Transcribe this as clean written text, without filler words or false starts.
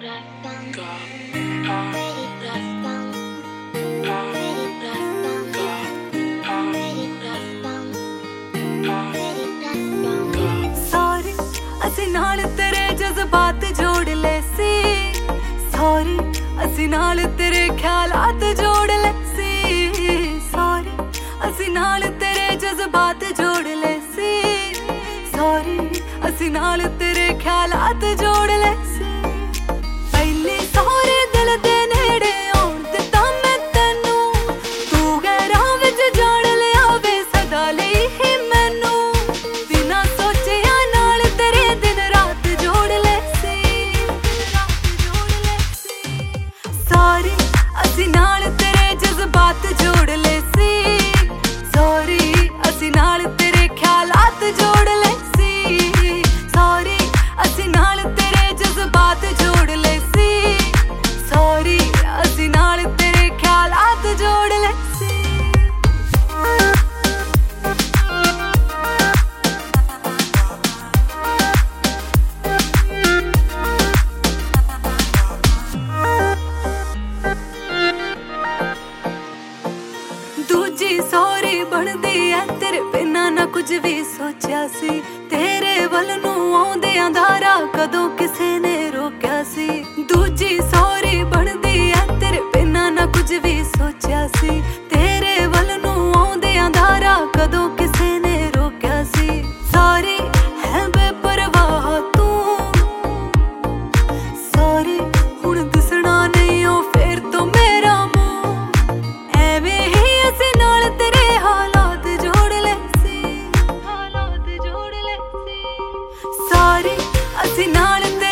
Sorry असी नाल तेरे जज्बात जोड़ ले सी। सॉरी असी नाल तेरे ख्यालात जोड़ ले सी। सॉरी असी नाल तेरे जज्बात जोड़ ले सी। सॉरी असी नाल तेरे ख्यालात जोड़ ले सी। पहले सॉरी दिल दे नेड़े आउण दित्ता मैं तैनू, तू गैरां विच जाण लिया वे सदा लई ही मैनू। बिना सोचिया नाल तेरे दिन रात जोड़ ले सी। सॉरी असी नाल तेरे जज्बात जोड़ ले सी। सॉरी असी नाल तेरे ख्यालात जोड़ ले सी। सॉरी असी नाल तेरे जज्बात जोड़ ले सी। सॉरी असी नाल तेरे ख्यालात जोड़ ले सी। दूजी सॉरी बनदी है तेरे बिना ना कुछ भी सोचा सी। तेरे वल नूं आउंदियां धारा कदों किसे ने रोकिया सी। दूजी सॉरी बनदी है तेरे बिना ना कुछ भी सोचा सी। तेरे वल नूं आउंदियां धारा कदों किसे ने रोकिया सी। सॉरी है बेपरवाह तू। सॉरी हुण दिसना नहीं ओ फेर तो मेरा मुंह। एवें ही असी नाल तेरे हालात जोड़ ले सी। हालात जोड़ ले सी। सॉरी असी नाल